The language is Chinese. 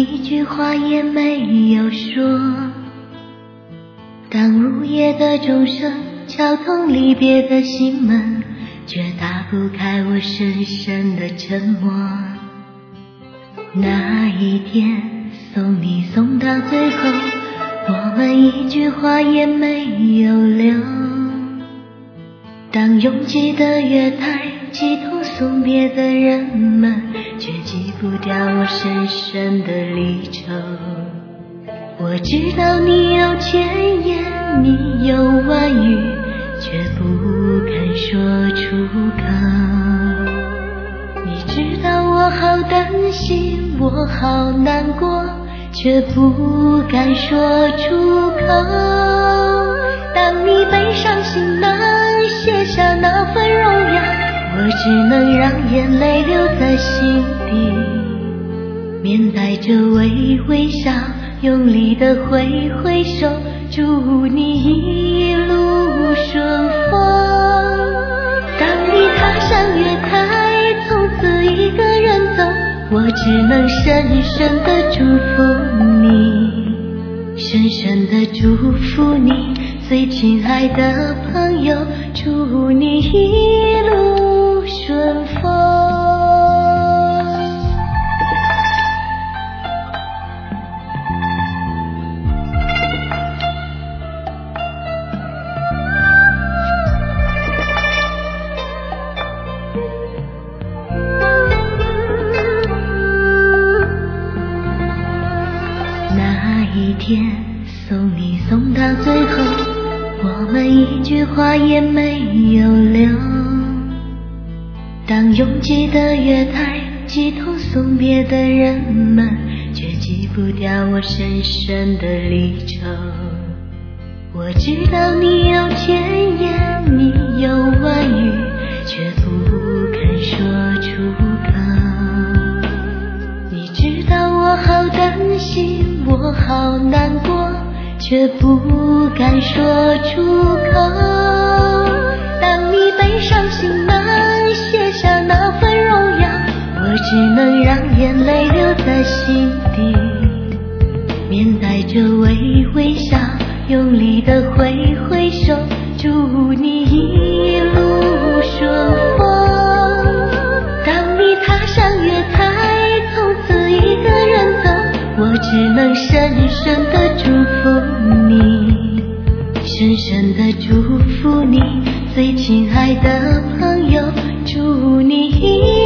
一句话也没有说。当午夜的钟声敲痛离别的心门，却打不开我深深的沉默。那一天送你送到最后，我们一句话也没有留。当拥挤的月台挤痛送别的人们，却挤不掉我深深的离愁。我知道你有千言，你有万语，却不肯说出口。你知道我好担心，我好难过，却不敢说出口。当你背上行囊，卸下那份荣耀，我只能让眼泪留在心底，面带着微笑，用力地挥挥手，祝你一路顺风。当你踏上月台，从此一个人走，我只能深深地祝福你，深深地祝福你，最亲爱的朋友，祝你一路顺风。那一天送你送到最后，我们一句话也没有留。当拥挤的月台挤痛送别的人们，却挤不掉我深深的离愁。我知道你有千言，你有万语，却不肯说出口。你知道我好担心，我好难过，却不敢说出口。当你背上行囊，卸下那份荣耀，我只能让眼泪留在心底，面带着微笑，用力地挥挥手，祝你一路顺风。当你踏上月台，从此一个人走，我只能深深地祝福你，深深地祝福你，最亲爱的朋友，祝你一